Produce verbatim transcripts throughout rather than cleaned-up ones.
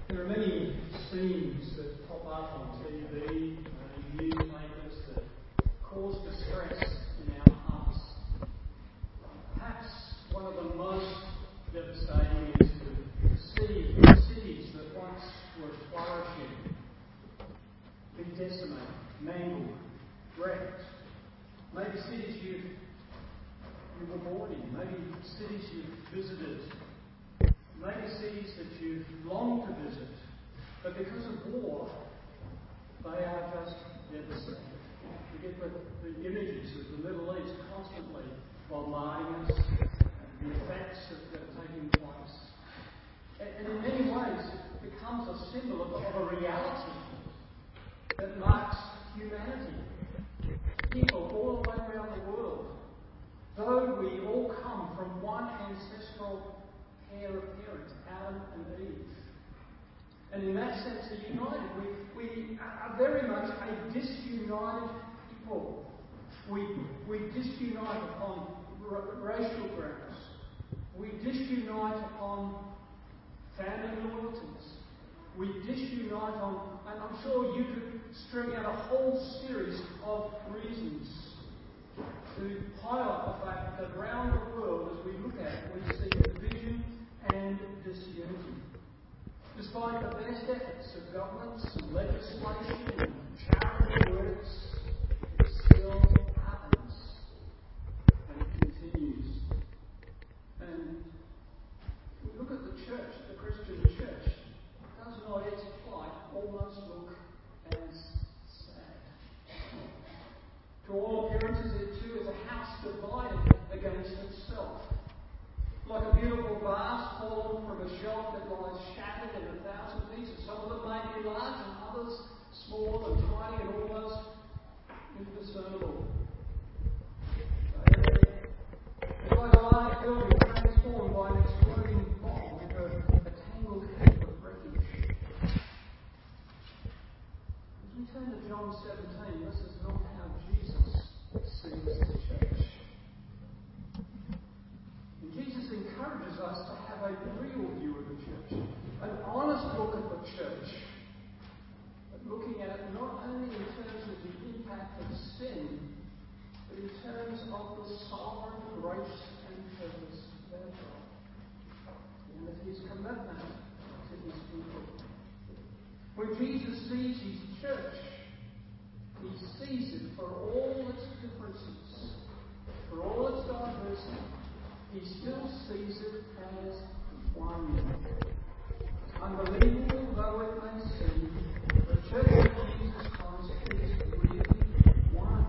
There are many scenes that pop up on T V, uh, newspapers that cause distress in our hearts. Perhaps one of the most devastating is to see cities that once were flourishing be decimated, mangled, wrecked. Maybe cities you you were born in, maybe cities you've visited, maybe cities that you've longed to visit, but because of war, they are just devastated. We get the, the images of the Middle East constantly bombarding us, and the effects that are taking place. And, and in many ways, it becomes a symbol of, of a reality that marks humanity. People all the way around the world, though we all come from one ancestral pair of parents, Adam and Eve. And in that sense, are united. We, we are very much a disunited people. We, we disunite upon r- racial grounds. We disunite upon family loyalties. We disunite on, and I'm sure you could string out a whole series of reasons to highlight the fact that around the world, as we look at it, we see division and disunity. Despite the best efforts of governments and legislation and charitable works, it still happens and it continues. And we look at the church, the Christian church, does not its plight almost look as sad? To all appearances, it too is a house divided against itself. Like a beautiful vase fallen from a shelf that lies shattered in a thousand pieces. Some of them may be large and others small and tiny and almost indiscernible. It's like a large building transformed by an exploding bomb into a tangled heap of wreckage. As we turn to John seventeen, this is not how Jesus sees the church. And Jesus encourages us to have a real view of the church, an honest look at the church, but looking at it not only in terms of the impact of sin, but in terms of the sovereign grace and purpose of our God, and of His commitment to His people. When Jesus sees His church, He sees it for all its differences, for all its diversity. He still sees it as one. Unbelievable though it may seem, the church of Jesus Christ is really one.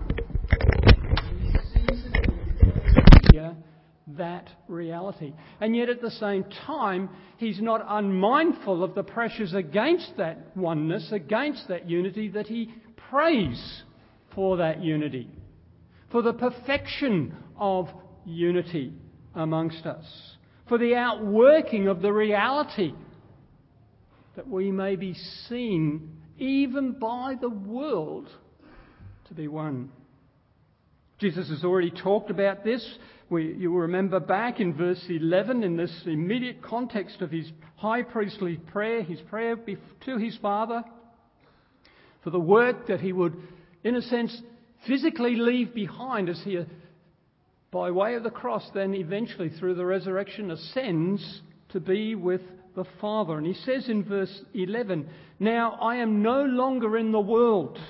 He sees it in that reality. And yet at the same time, He's not unmindful of the pressures against that oneness, against that unity, that He prays for that unity, for the perfection of unity amongst us, for the outworking of the reality that we may be seen even by the world to be one. Jesus has already talked about this. We, you will remember back in verse eleven, in this immediate context of His high priestly prayer, His prayer to His Father, for the work that He would, in a sense, physically leave behind as He, by way of the cross, then eventually through the resurrection ascends to be with the Father. And He says in verse eleven, "Now I am no longer in the world,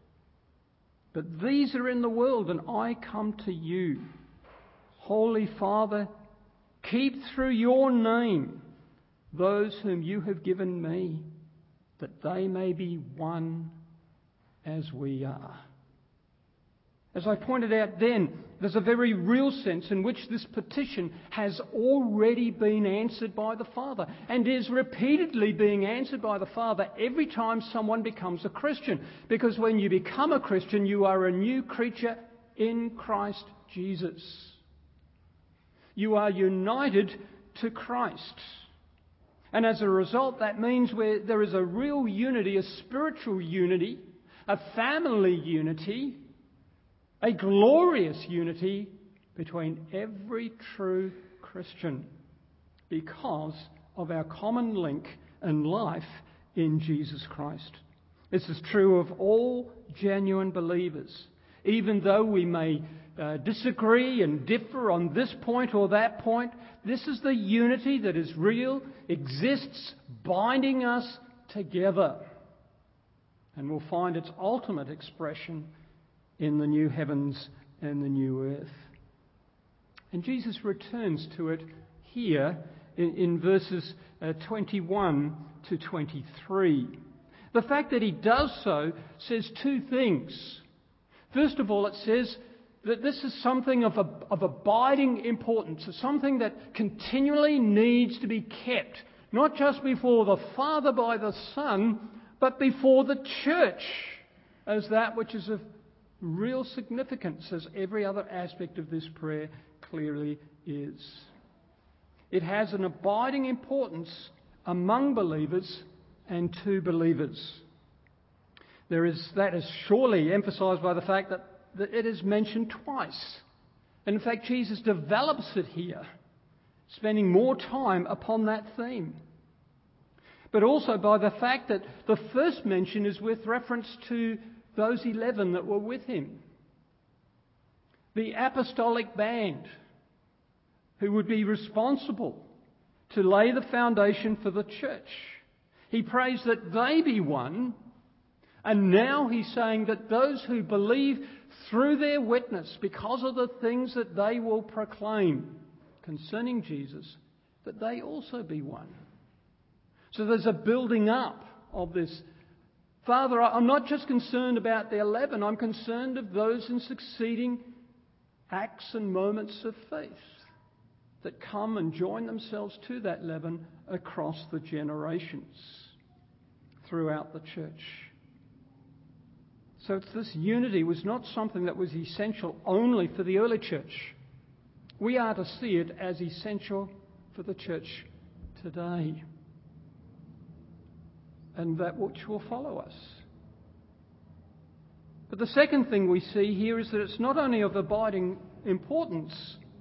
but these are in the world, and I come to you. Holy Father, keep through your name those whom you have given me, that they may be one as we are." As I pointed out then, there's a very real sense in which this petition has already been answered by the Father and is repeatedly being answered by the Father every time someone becomes a Christian. Because when you become a Christian, you are a new creature in Christ Jesus. You are united to Christ. And as a result, that means where there is a real unity, a spiritual unity, a family unity, a glorious unity between every true Christian because of our common link and life in Jesus Christ. This is true of all genuine believers. Even though we may uh, disagree and differ on this point or that point, this is the unity that is real, exists, binding us together. And will find its ultimate expression in the new heavens and the new earth. And Jesus returns to it here in, in verses uh, twenty-one to twenty-three. The fact that he does so says two things. First of all, it says that this is something of, a, of abiding importance. It's something that continually needs to be kept, not just before the Father by the Son, but before the church as that which is of real significance, as every other aspect of this prayer clearly is. It has an abiding importance among believers and to believers. There is, that is surely emphasised by the fact that, that it is mentioned twice. And in fact, Jesus develops it here, spending more time upon that theme. But also by the fact that the first mention is with reference to those eleven that were with him. The apostolic band, who would be responsible to lay the foundation for the church. He prays that they be one, and now he's saying that those who believe through their witness, because of the things that they will proclaim concerning Jesus, that they also be one. So there's a building up of this. Father, I'm not just concerned about the eleven, I'm concerned of those in succeeding acts and moments of faith that come and join themselves to that leaven across the generations throughout the church. So it's this unity was not something that was essential only for the early church. We are to see it as essential for the church today, and that which will follow us. But the second thing we see here is that it's not only of abiding importance,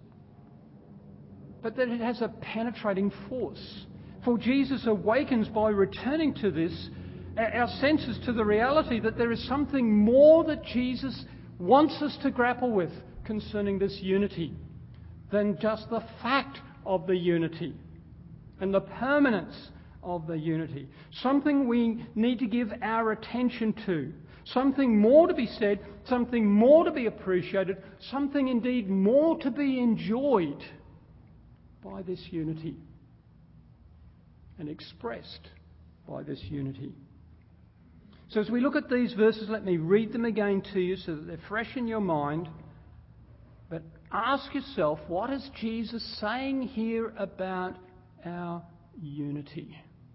but that it has a penetrating force. For Jesus awakens by returning to this our senses to the reality that there is something more that Jesus wants us to grapple with concerning this unity than just the fact of the unity and the permanence of the unity. Something we need to give our attention to. Something more to be said, something more to be appreciated, something indeed more to be enjoyed by this unity and expressed by this unity. So as we look at these verses, let me read them again to you so that they're fresh in your mind. But ask yourself, what is Jesus saying here about our unity?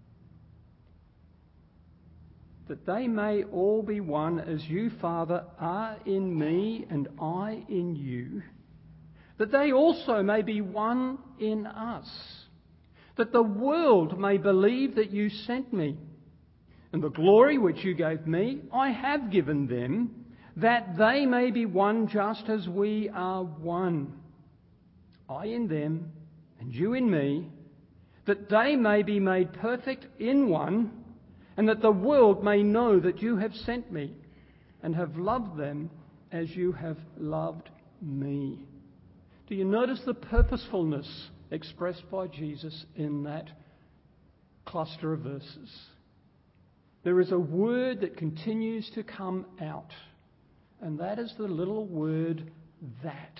That they may all be one as you, Father, are in me and I in you. That they also may be one in us. That the world may believe that you sent me. And the glory which you gave me, I have given them, that they may be one just as we are one. I in them, and you in me, that they may be made perfect in one, and that the world may know that you have sent me, and have loved them as you have loved me. Do you notice the purposefulness expressed by Jesus in that cluster of verses? There is a word that continues to come out, and that is the little word that.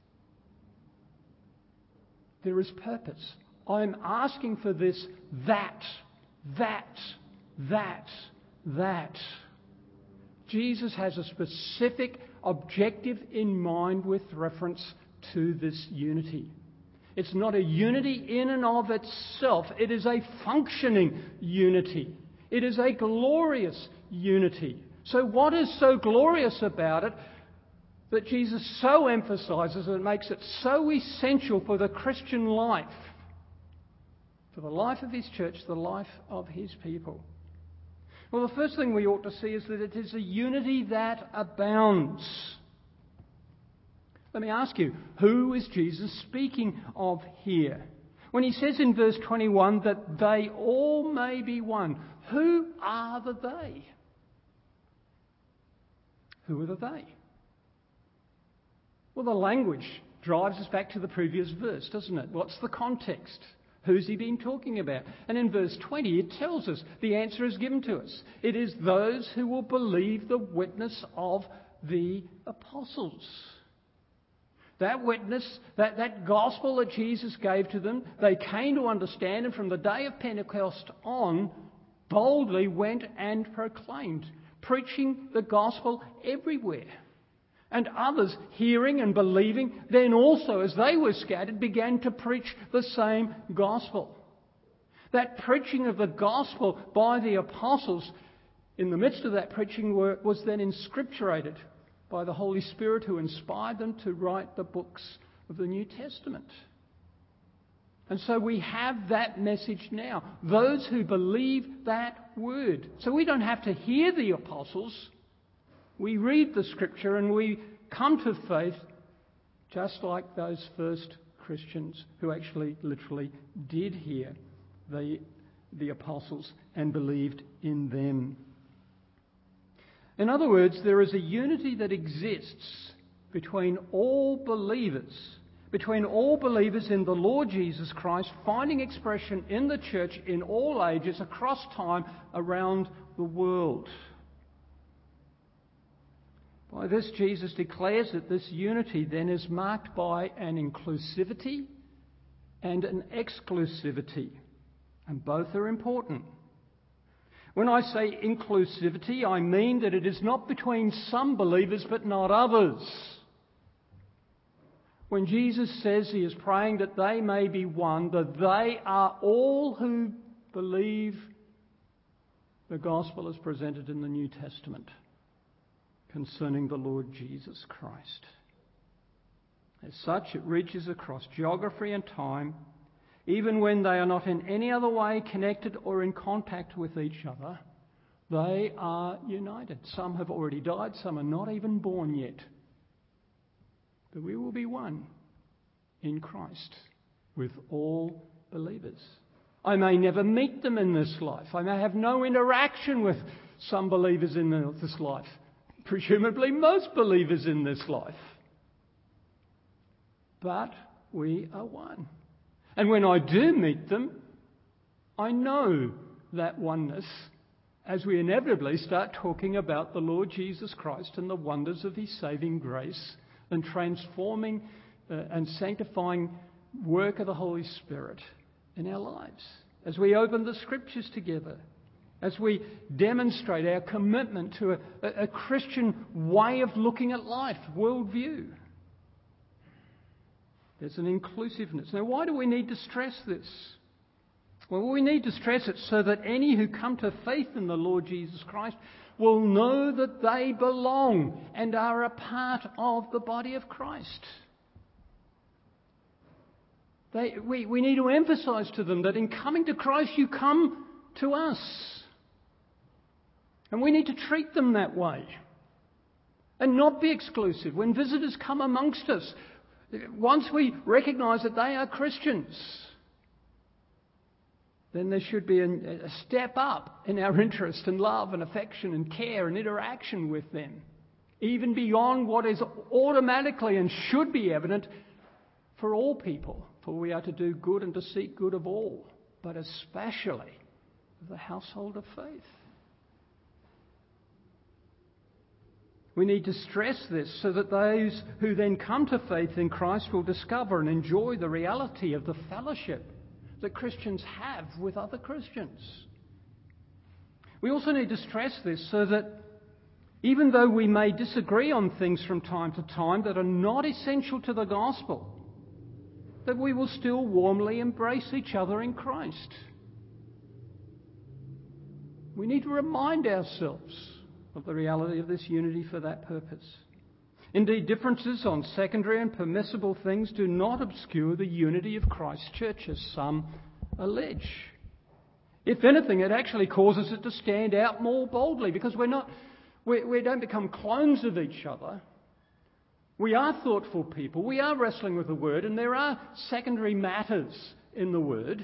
There is purpose. I'm asking for this that, that, that, that. Jesus has a specific objective in mind with reference to this unity. It's not a unity in and of itself. It is a functioning unity. It is a glorious unity. So what is so glorious about it that Jesus so emphasises and makes it so essential for the Christian life, for the life of his church, the life of his people? Well, the first thing we ought to see is that it is a unity that abounds. Let me ask you, who is Jesus speaking of here? When he says in verse twenty-one that they all may be one, who are the they? Who are the they? Well, the language drives us back to the previous verse, doesn't it? What's the context? Who's he been talking about? And in verse twenty, it tells us, the answer is given to us. It is those who will believe the witness of the apostles. That witness, that, that gospel that Jesus gave to them, they came to understand, and from the day of Pentecost on, boldly went and proclaimed, preaching the gospel everywhere. And others, hearing and believing, then also, as they were scattered, began to preach the same gospel. That preaching of the gospel by the apostles, in the midst of that preaching, were, was then inscripturated by the Holy Spirit who inspired them to write the books of the New Testament. And so we have that message now. Those who believe that word. So we don't have to hear the apostles. We read the Scripture and we come to faith just like those first Christians who actually literally did hear the, the apostles and believed in them. In other words, there is a unity that exists between all believers, between all believers in the Lord Jesus Christ, finding expression in the church in all ages, across time, around the world. By this, Jesus declares that this unity then is marked by an inclusivity and an exclusivity, and both are important. When I say inclusivity, I mean that it is not between some believers but not others. When Jesus says he is praying that they may be one, that they are all who believe the gospel as presented in the New Testament concerning the Lord Jesus Christ. As such, it reaches across geography and time, even when they are not in any other way connected or in contact with each other. They are united. Some have already died, some are not even born yet. But we will be one in Christ with all believers. I may never meet them in this life. I may have no interaction with some believers in this life. Presumably most believers in this life. But we are one. And when I do meet them, I know that oneness as we inevitably start talking about the Lord Jesus Christ and the wonders of his saving grace and transforming uh, and sanctifying work of the Holy Spirit in our lives. As we open the Scriptures together, as we demonstrate our commitment to a, a Christian way of looking at life, worldview. There's an inclusiveness. Now, why do we need to stress this? Well, we need to stress it so that any who come to faith in the Lord Jesus Christ will know that they belong and are a part of the body of Christ. They, we, we need to emphasize to them that in coming to Christ, you come to us. And we need to treat them that way and not be exclusive. When visitors come amongst us, once we recognise that they are Christians, then there should be a, a step up in our interest and love and affection and care and interaction with them, even beyond what is automatically and should be evident for all people. For we are to do good and to seek good of all, but especially of the household of faith. We need to stress this so that those who then come to faith in Christ will discover and enjoy the reality of the fellowship that Christians have with other Christians. We also need to stress this so that even though we may disagree on things from time to time that are not essential to the gospel, that we will still warmly embrace each other in Christ. We need to remind ourselves of the reality of this unity for that purpose. Indeed, differences on secondary and permissible things do not obscure the unity of Christ's church, as some allege. If anything, it actually causes it to stand out more boldly, because we're not, we, we don't become clones of each other. We are thoughtful people. We are wrestling with the Word, and there are secondary matters in the Word,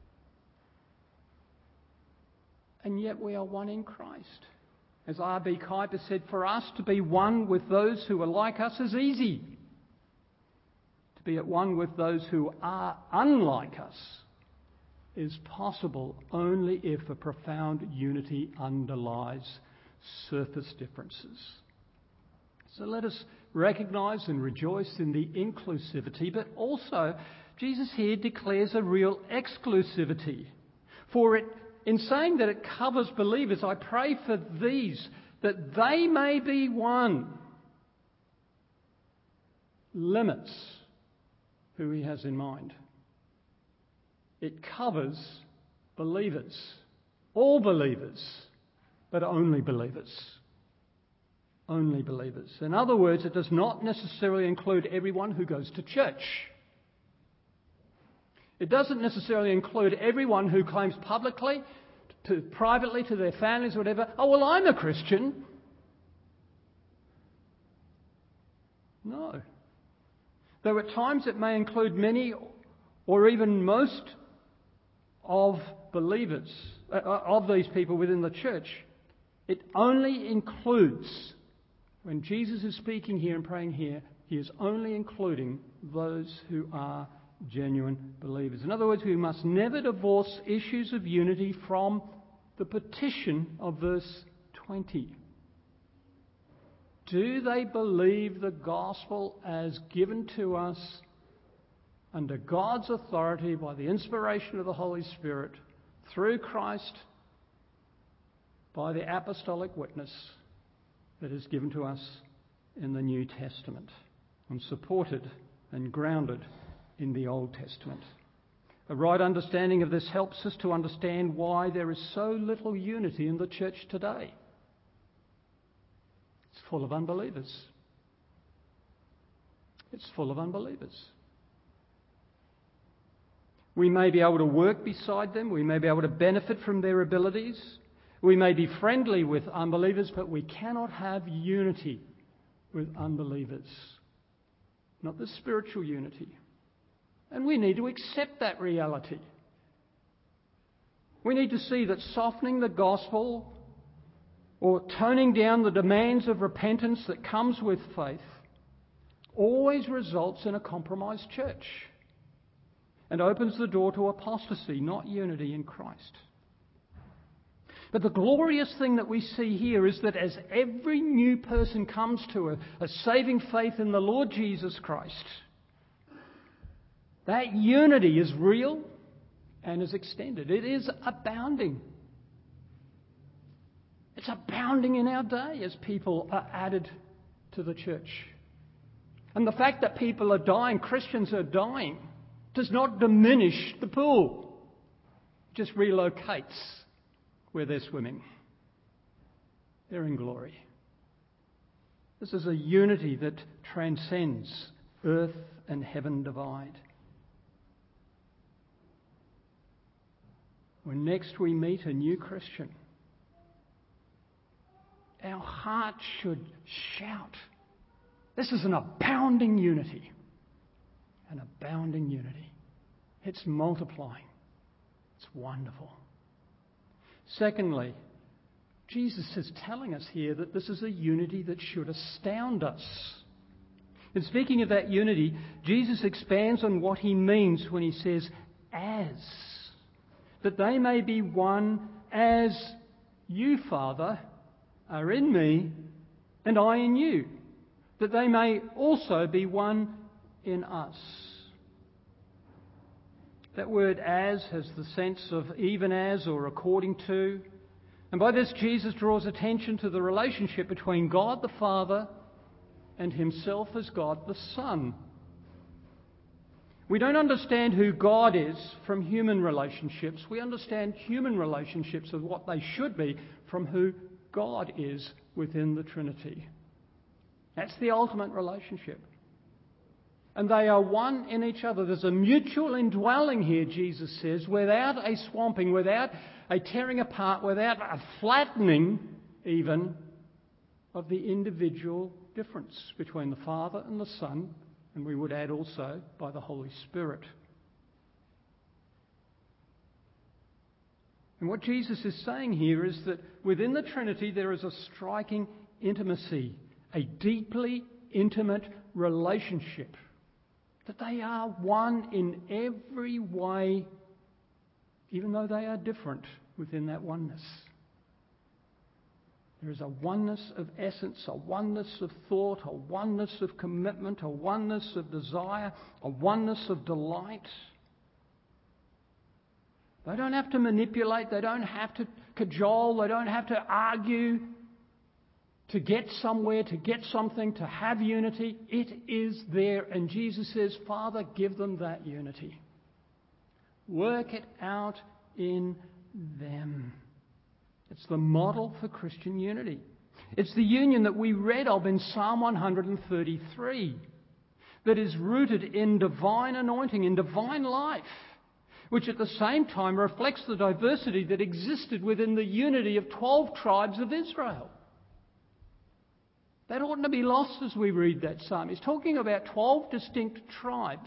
and yet we are one in Christ. As R B Kuiper said, for us to be one with those who are like us is easy. To be at one with those who are unlike us is possible only if a profound unity underlies surface differences. So let us recognise and rejoice in the inclusivity, but also Jesus here declares a real exclusivity. For it, in saying that it covers believers, I pray for these, that they may be one, limits who he has in mind. It covers believers, all believers, but only believers. Only believers. In other words, it does not necessarily include everyone who goes to church. It doesn't necessarily include everyone who claims publicly, to, privately, to their families, whatever, oh, well, I'm a Christian. No. Though at times it may include many or even most of believers, uh, of these people within the church, it only includes, when Jesus is speaking here and praying here, he is only including those who are genuine believers. In other words, we must never divorce issues of unity from the petition of verse twenty. Do they believe the gospel as given to us under God's authority by the inspiration of the Holy Spirit through Christ by the apostolic witness that is given to us in the New Testament and supported and grounded in the Old Testament? A right understanding of this helps us to understand why there is so little unity in the church today. It's full of unbelievers. It's full of unbelievers. We may be able to work beside them. We may be able to benefit from their abilities. We may be friendly with unbelievers, but we cannot have unity with unbelievers. Not the spiritual unity. And we need to accept that reality. We need to see that softening the gospel or toning down the demands of repentance that comes with faith always results in a compromised church and opens the door to apostasy, not unity in Christ. But the glorious thing that we see here is that as every new person comes to a, a saving faith in the Lord Jesus Christ, that unity is real and is extended. It is abounding. It's abounding in our day as people are added to the church. And the fact that people are dying, Christians are dying, does not diminish the pool. It just relocates where they're swimming. They're in glory. This is a unity that transcends earth and heaven divide. When next we meet a new Christian, our heart should shout. This is an abounding unity. An abounding unity. It's multiplying. It's wonderful. Secondly, Jesus is telling us here that this is a unity that should astound us. And speaking of that unity, Jesus expands on what he means when he says, as. That they may be one as you, Father, are in me and I in you. That they may also be one in us. That word as has the sense of even as or according to. And by this, Jesus draws attention to the relationship between God the Father and himself as God the Son. We don't understand who God is from human relationships. We understand human relationships as what they should be from who God is within the Trinity. That's the ultimate relationship. And they are one in each other. There's a mutual indwelling here, Jesus says, without a swamping, without a tearing apart, without a flattening even of the individual difference between the Father and the Son, and we would add also by the Holy Spirit. And what Jesus is saying here is that within the Trinity there is a striking intimacy, a deeply intimate relationship, that they are one in every way, even though they are different within that oneness. There is a oneness of essence, a oneness of thought, a oneness of commitment, a oneness of desire, a oneness of delight. They don't have to manipulate, they don't have to cajole, they don't have to argue to get somewhere, to get something, to have unity. It is there. And Jesus says, Father, give them that unity. Work it out in them. It's the model for Christian unity. It's the union that we read of in Psalm one thirty-three, that is rooted in divine anointing, in divine life, which at the same time reflects the diversity that existed within the unity of twelve tribes of Israel. That oughtn't to be lost as we read that psalm. He's talking about twelve distinct tribes.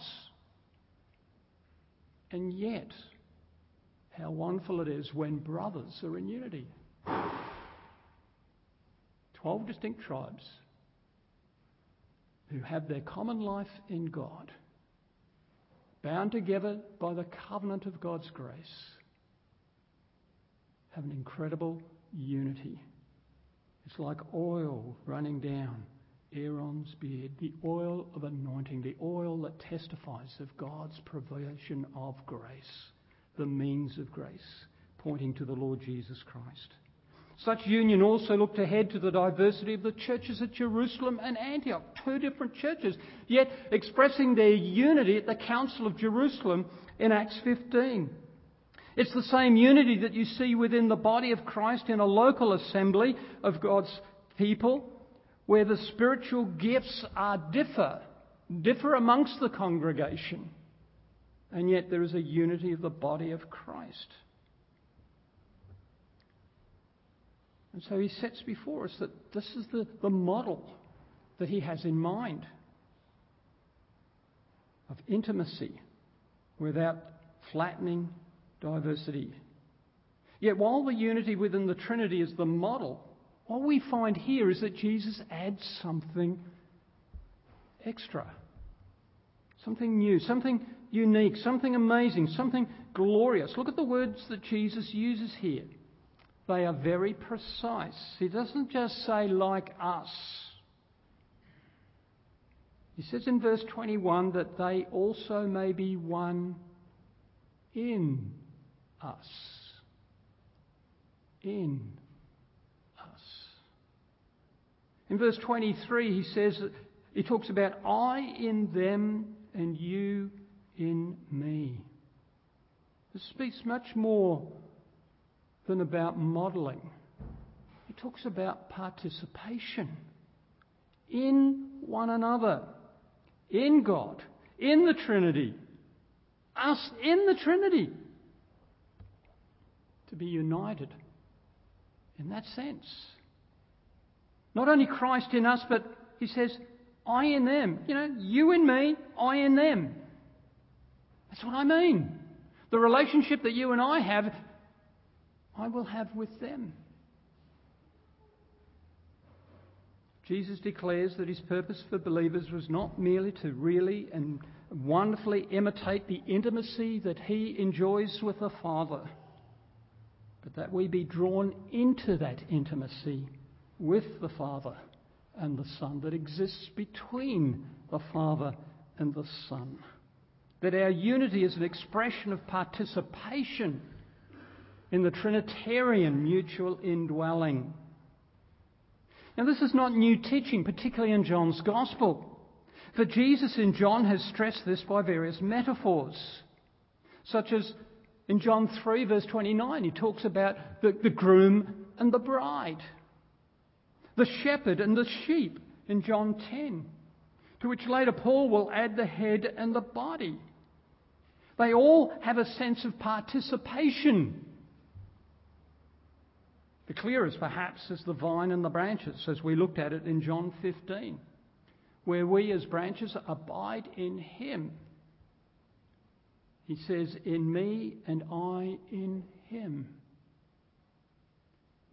And yet, how wonderful it is when brothers are in unity. Twelve distinct tribes who have their common life in God, bound together by the covenant of God's grace, have an incredible unity. It's like oil running down Aaron's beard, the oil of anointing, the oil that testifies of God's provision of grace, the means of grace, pointing to the Lord Jesus Christ. Such union also looked ahead to the diversity of the churches at Jerusalem and Antioch, two different churches, yet expressing their unity at the Council of Jerusalem in Acts fifteen. It's the same unity that you see within the body of Christ in a local assembly of God's people, where the spiritual gifts are differ, differ amongst the congregation. And yet there is a unity of the body of Christ. And so he sets before us that this is the, the model that he has in mind of intimacy without flattening diversity. Yet while the unity within the Trinity is the model, what we find here is that Jesus adds something extra, something new, something unique, something amazing, something glorious. Look at the words that Jesus uses here. They are very precise. He doesn't just say like us. He says in verse twenty-one that they also may be one in us. In us. In verse twenty-three, he says, he talks about I in them and you in me. This speaks much more than about modelling. He talks about participation in one another, in God, in the Trinity, us in the Trinity, to be united in that sense. Not only Christ in us, but he says, I in them. You know, you in me, I in them. That's what I mean. The relationship that you and I have, I will have with them. Jesus declares that his purpose for believers was not merely to really and wonderfully imitate the intimacy that he enjoys with the Father, but that we be drawn into that intimacy with the Father and the Son that exists between the Father and the Son. That our unity is an expression of participation in the Trinitarian mutual indwelling. Now, this is not new teaching, particularly in John's Gospel. For Jesus in John has stressed this by various metaphors, such as in John three, verse twenty-nine, he talks about the, the groom and the bride, the shepherd and the sheep in John ten, to which later Paul will add the head and the body. They all have a sense of participation. The clearest, perhaps, is the vine and the branches, as we looked at it in John fifteen, where we as branches abide in him. He says, in me and I in him.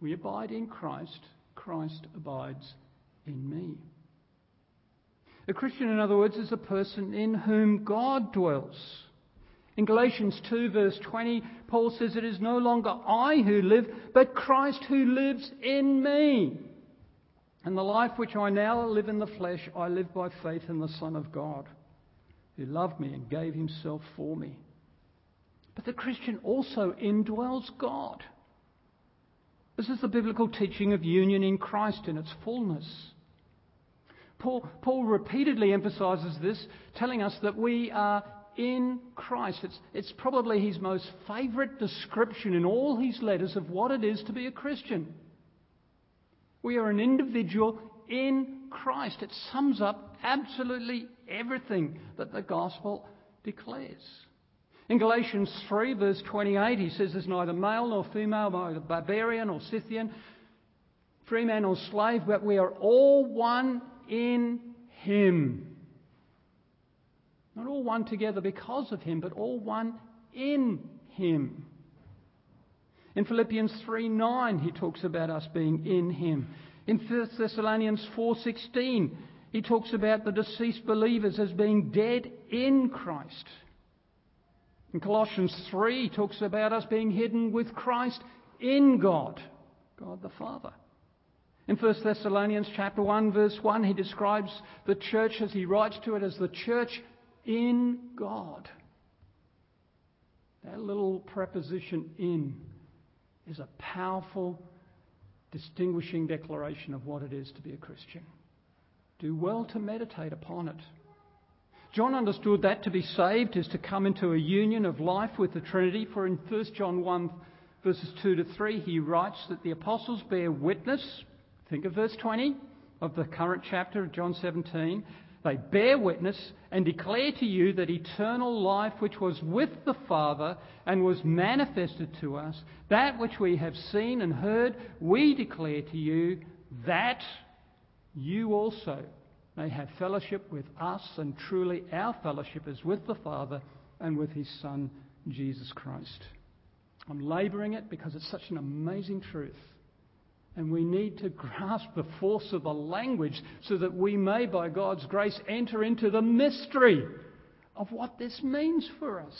We abide in Christ. Christ abides in me. A Christian, in other words, is a person in whom God dwells. In Galatians two verse twenty, Paul says, "It is no longer I who live, but Christ who lives in me. And the life which I now live in the flesh, I live by faith in the Son of God, who loved me and gave himself for me." But the Christian also indwells God. This is the biblical teaching of union in Christ in its fullness. Paul, Paul repeatedly emphasises this, telling us that we are in Christ. It's, it's probably his most favourite description in all his letters of what it is to be a Christian. We are an individual in Christ. It sums up absolutely everything that the gospel declares. In Galatians three verse twenty-eight, he says there's neither male nor female, neither barbarian or Scythian, free man or slave, but we are all one in him. Not all one together because of him, but all one in him. In Philippians three nine, he talks about us being in him. In First Thessalonians four sixteen, he talks about the deceased believers as being dead in Christ. In Colossians three, he talks about us being hidden with Christ in God, God the Father. In First Thessalonians chapter one verse one, he describes the church as he writes to it as the church in God. That little preposition "in" is a powerful, distinguishing declaration of what it is to be a Christian. Do well to meditate upon it. John understood that to be saved is to come into a union of life with the Trinity, for in First John one verses two to three he writes that the apostles bear witness, think of verse twenty of the current chapter of John seventeen, they bear witness and declare to you that eternal life which was with the Father and was manifested to us, that which we have seen and heard, we declare to you, that you also may have fellowship with us, and truly our fellowship is with the Father and with his Son, Jesus Christ. I'm labouring it because it's such an amazing truth. And we need to grasp the force of the language so that we may, by God's grace, enter into the mystery of what this means for us.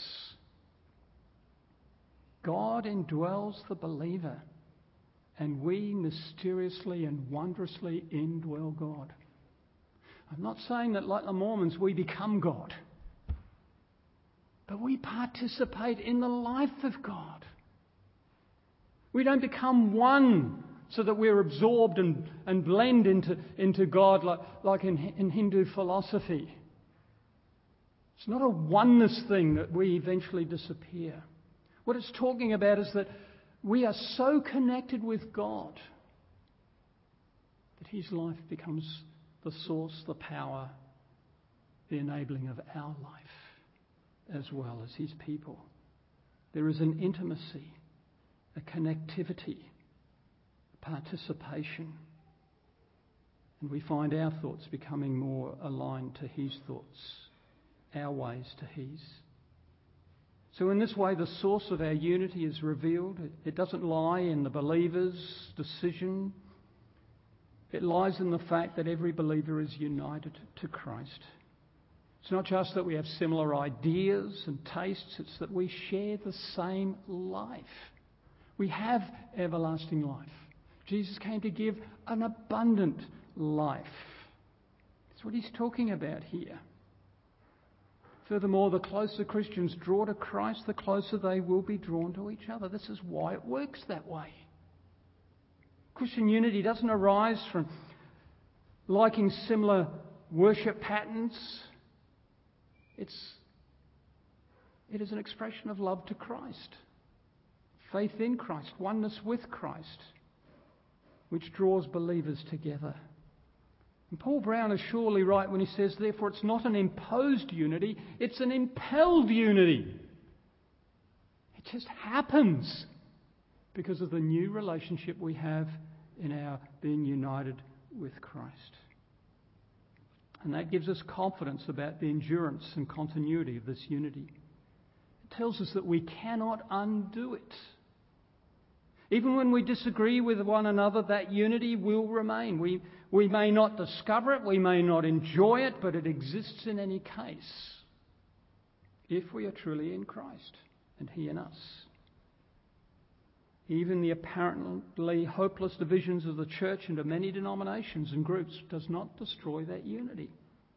God indwells the believer, and we mysteriously and wondrously indwell God. I'm not saying that, like the Mormons, we become God, but we participate in the life of God. We don't become one so that we're absorbed and, and blend into, into God like, like in, in Hindu philosophy. It's not a oneness thing that we eventually disappear. What it's talking about is that we are so connected with God that his life becomes the source, the power, the enabling of our life as well as his people. There is an intimacy, a connectivity, a participation, and we find our thoughts becoming more aligned to his thoughts, our ways to his. So in this way, the source of our unity is revealed. It, it doesn't lie in the believer's decision. It lies in the fact that every believer is united to Christ. It's not just that we have similar ideas and tastes, it's that we share the same life. We have everlasting life. Jesus came to give an abundant life. That's what he's talking about here. Furthermore, the closer Christians draw to Christ, the closer they will be drawn to each other. This is why it works that way. Christian unity doesn't arise from liking similar worship patterns. It's, it is an expression of love to Christ, faith in Christ, oneness with Christ, which draws believers together. And Paul Brown is surely right when he says, therefore, it's not an imposed unity, it's an impelled unity. It just happens because of the new relationship we have in our being united with Christ. And that gives us confidence about the endurance and continuity of this unity. It tells us that we cannot undo it. Even when we disagree with one another, that unity will remain. We, we may not discover it, we may not enjoy it, but it exists in any case if we are truly in Christ and He in us. Even the apparently hopeless divisions of the church into many denominations and groups does not destroy that unity.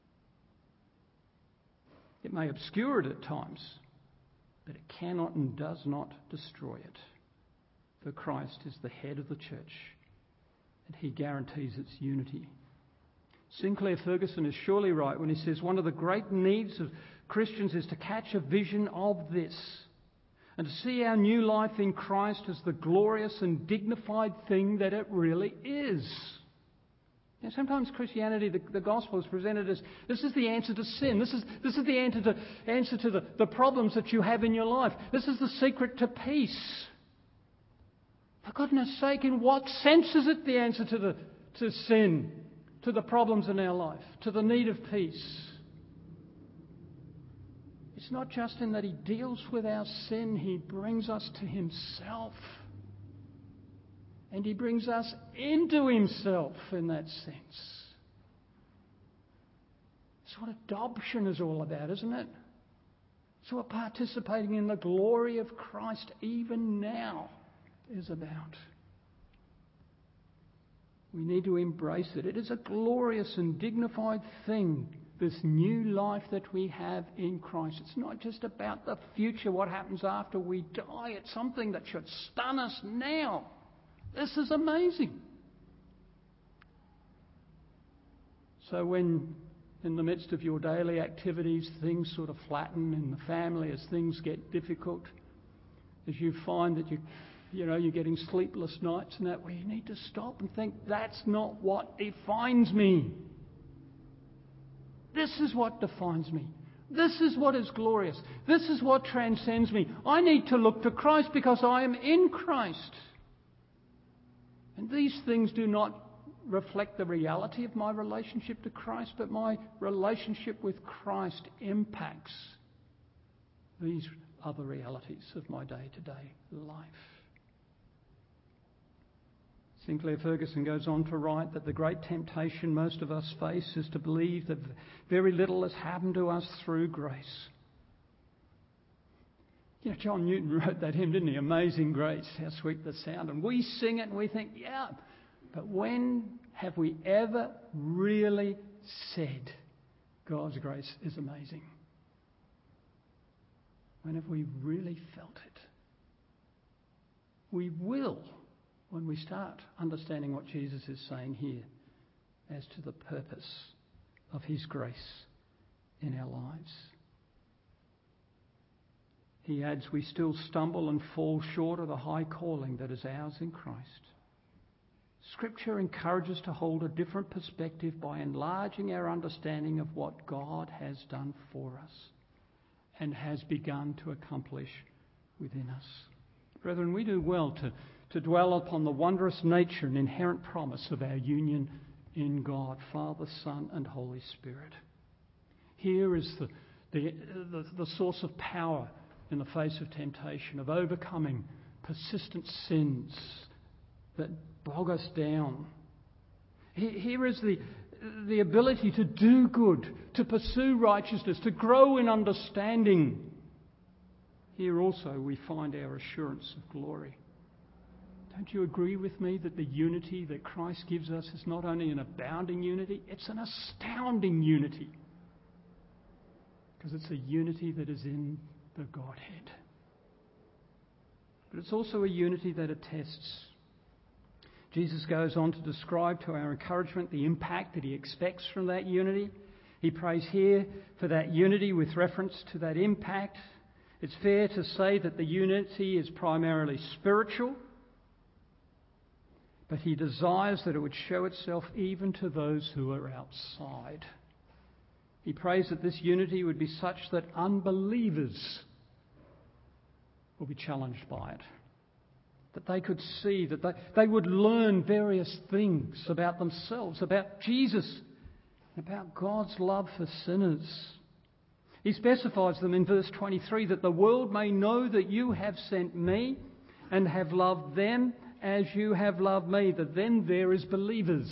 It may obscure it at times, but it cannot and does not destroy it. For Christ is the head of the church, and He guarantees its unity. Sinclair Ferguson is surely right when he says one of the great needs of Christians is to catch a vision of this and to see our new life in Christ as the glorious and dignified thing that it really is. Now, sometimes Christianity, the, the gospel, is presented as this is the answer to sin. This is, this is the answer to, answer to the, the problems that you have in your life. This is the secret to peace. For goodness sake, in what sense is it the answer to the to sin, to the problems in our life, to the need of peace? It's not just in that He deals with our sin, He brings us to Himself. And He brings us into Himself in that sense. It's what adoption is all about, isn't it? It's what participating in the glory of Christ even now is about. We need to embrace it. It is a glorious and dignified thing, this new life that we have in Christ. It's not just about the future, what happens after we die. It's something that should stun us now. This is amazing. So when in the midst of your daily activities things sort of flatten in the family, as things get difficult, as you find that you You know, you're getting sleepless nights and that, well, you need to stop and think, that's not what defines me. This is what defines me. This is what is glorious. This is what transcends me. I need to look to Christ because I am in Christ. And these things do not reflect the reality of my relationship to Christ, but my relationship with Christ impacts these other realities of my day-to-day life. Sinclair Ferguson goes on to write that the great temptation most of us face is to believe that very little has happened to us through grace. You know, John Newton wrote that hymn, didn't he? Amazing Grace, how sweet the sound. And we sing it and we think, yeah, but when have we ever really said God's grace is amazing? When have we really felt it? We will when we start understanding what Jesus is saying here as to the purpose of His grace in our lives. He adds, we still stumble and fall short of the high calling that is ours in Christ. Scripture encourages to hold a different perspective by enlarging our understanding of what God has done for us and has begun to accomplish within us. Brethren, we do well to to dwell upon the wondrous nature and inherent promise of our union in God, Father, Son, and Holy Spirit. Here is the, the, the, the source of power in the face of temptation, of overcoming persistent sins that bog us down. Here is the, the ability to do good, to pursue righteousness, to grow in understanding. Here also we find our assurance of glory. Don't you agree with me that the unity that Christ gives us is not only an abounding unity, it's an astounding unity? Because it's a unity that is in the Godhead. But it's also a unity that attests. Jesus goes on to describe to our encouragement the impact that He expects from that unity. He prays here for that unity with reference to that impact. It's fair to say that the unity is primarily spiritual, but He desires that it would show itself even to those who are outside. He prays that this unity would be such that unbelievers will be challenged by it. That they could see, that they, they would learn various things about themselves, about Jesus, about God's love for sinners. He specifies them in verse twenty-three, that the world may know that you have sent me and have loved them as you have loved me. The then there is believers.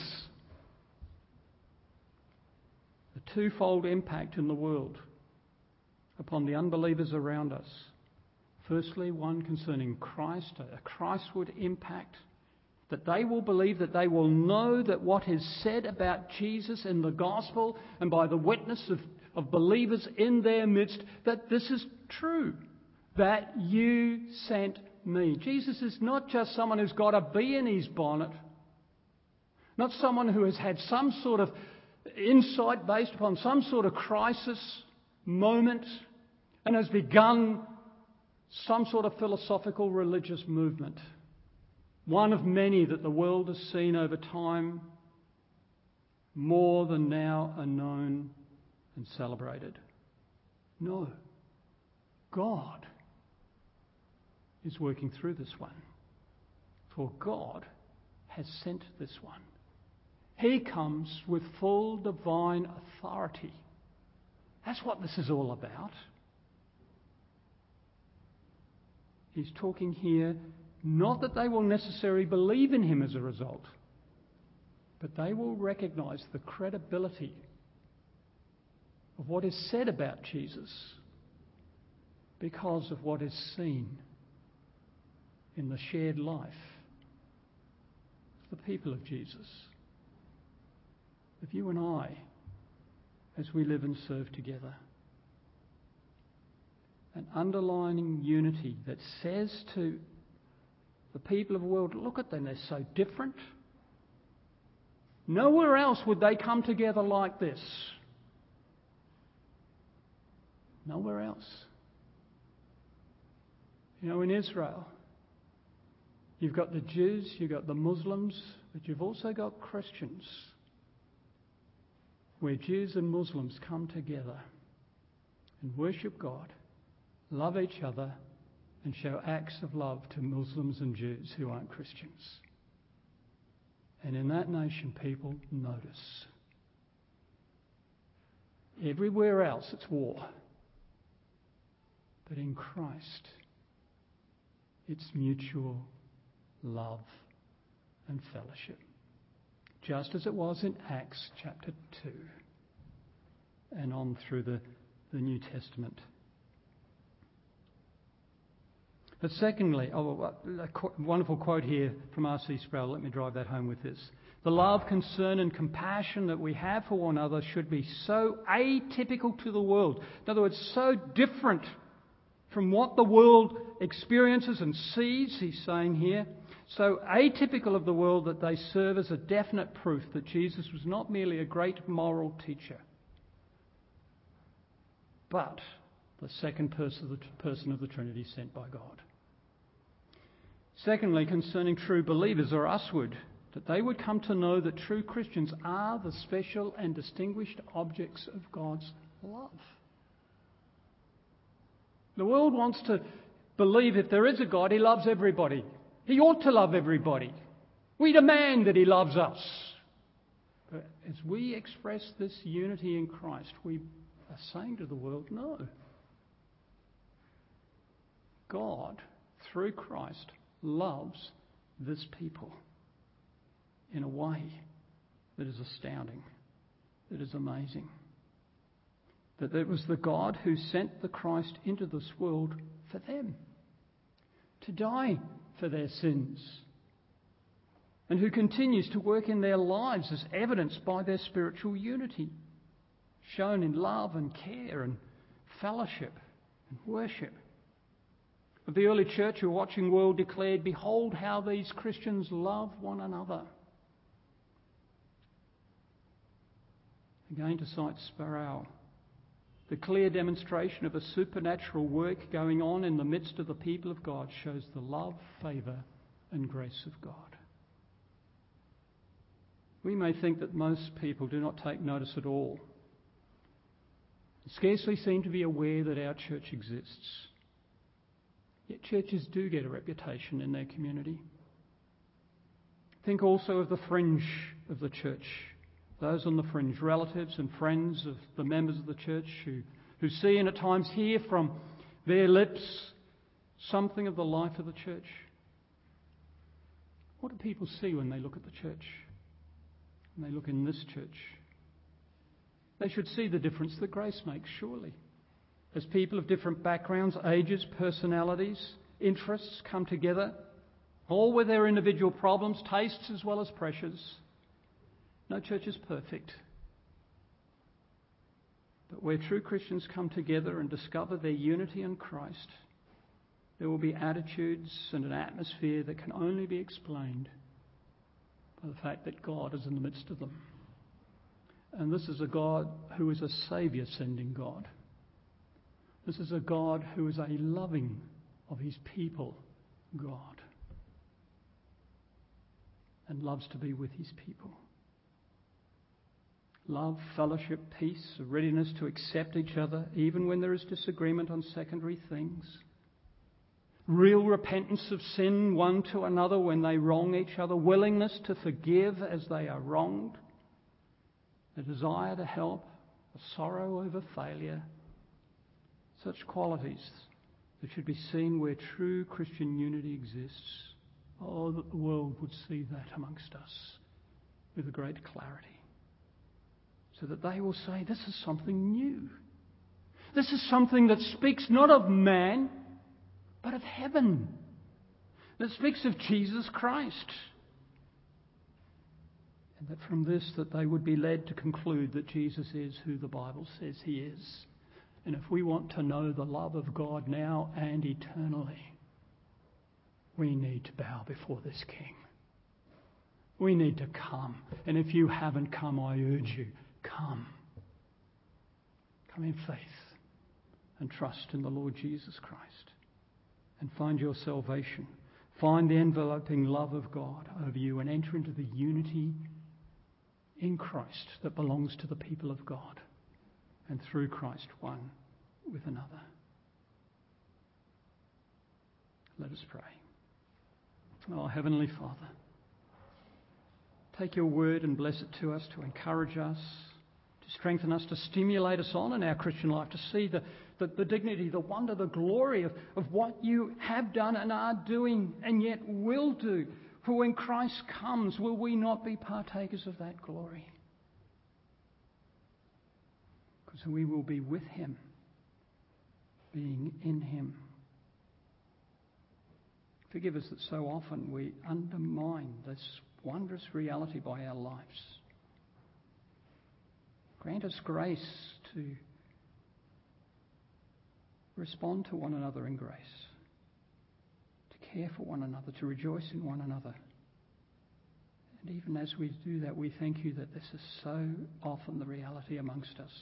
The twofold impact in the world upon the unbelievers around us. Firstly, one concerning Christ, a Christward impact, that they will believe, that they will know that what is said about Jesus in the gospel and by the witness of, of believers in their midst, that this is true, that you sent me. Jesus is not just someone who's got a bee in his bonnet, not someone who has had some sort of insight based upon some sort of crisis moment and has begun some sort of philosophical religious movement. One of many that the world has seen over time, more than now are known and celebrated. No. God is working through this one. For God has sent this one. He comes with full divine authority. That's what this is all about. He's talking here not that they will necessarily believe in him as a result, but they will recognise the credibility of what is said about Jesus because of what is seen in the shared life of the people of Jesus, of you and I, as we live and serve together. An underlining unity that says to the people of the world, look at them, they're so different. Nowhere else would they come together like this. Nowhere else. You know, in Israel, you've got the Jews, you've got the Muslims, but you've also got Christians, where Jews and Muslims come together and worship God, love each other, and show acts of love to Muslims and Jews who aren't Christians. And in that nation, people notice. Everywhere else, it's war. But in Christ, it's mutual love and fellowship. Just as it was in Acts chapter two and on through the, the New Testament. But secondly, oh, a wonderful quote here from R C Sproul. Let me drive that home with this. The love, concern and compassion that we have for one another should be so atypical to the world. In other words, so different from what the world experiences and sees, he's saying here. So atypical of the world that they serve as a definite proof that Jesus was not merely a great moral teacher, but the second person of the, person of the Trinity sent by God. Secondly, concerning true believers or usward, that they would come to know that true Christians are the special and distinguished objects of God's love. The world wants to believe if there is a God, he loves everybody. He ought to love everybody. We demand that he loves us. But as we express this unity in Christ, we are saying to the world, no. God, through Christ, loves this people in a way that is astounding, that is amazing. That it was the God who sent the Christ into this world for them, to die for their sins, and who continues to work in their lives as evidenced by their spiritual unity, shown in love and care and fellowship and worship. Of the early church, a watching world declared, behold how these Christians love one another. Again, to cite Sproul, the clear demonstration of a supernatural work going on in the midst of the people of God shows the love, favour and grace of God. We may think that most people do not take notice at all, scarcely seem to be aware that our church exists. Yet churches do get a reputation in their community. Think also of the fringe of the church. Those on the fringe, relatives and friends of the members of the church who, who see and at times hear from their lips something of the life of the church. What do people see when they look at the church? When they look in this church? They should see the difference that grace makes, surely. As people of different backgrounds, ages, personalities, interests come together, all with their individual problems, tastes as well as pressures. No church is perfect. But where true Christians come together and discover their unity in Christ, there will be attitudes and an atmosphere that can only be explained by the fact that God is in the midst of them. And this is a God who is a Saviour-sending God. This is a God who is a loving of his people God and loves to be with his people. Love, fellowship, peace, a readiness to accept each other even when there is disagreement on secondary things. Real repentance of sin one to another when they wrong each other. Willingness to forgive as they are wronged. A desire to help. A sorrow over failure. Such qualities that should be seen where true Christian unity exists. Oh, that the world would see that amongst us with a great clarity. So that they will say, this is something new. This is something that speaks not of man, but of heaven. That speaks of Jesus Christ. And that from this that they would be led to conclude that Jesus is who the Bible says he is. And if we want to know the love of God now and eternally, we need to bow before this King. We need to come. And if you haven't come, I urge you, come. Come in faith and trust in the Lord Jesus Christ and find your salvation. Find the enveloping love of God over you and enter into the unity in Christ that belongs to the people of God and through Christ one with another. Let us pray. Oh, Heavenly Father, take your word and bless it to us to encourage us, to strengthen us, to stimulate us on in our Christian life, to see the, the, the dignity, the wonder, the glory of, of what you have done and are doing and yet will do. For when Christ comes, will we not be partakers of that glory? Because we will be with him, being in him. Forgive us that so often we undermine this wondrous reality by our lives. Grant us grace to respond to one another in grace, to care for one another, to rejoice in one another. And even as we do that, we thank you that this is so often the reality amongst us.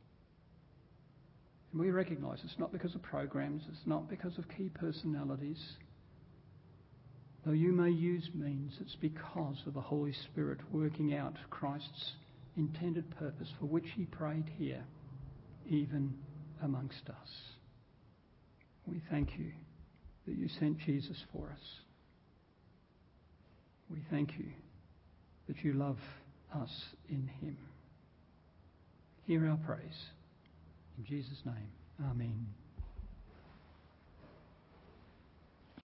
And we recognise it's not because of programs, it's not because of key personalities. Though you may use means, it's because of the Holy Spirit working out Christ's intended purpose for which he prayed here, even amongst us. We thank you that you sent Jesus for us. We thank you that you love us in him. Hear our praise. In Jesus' name, amen.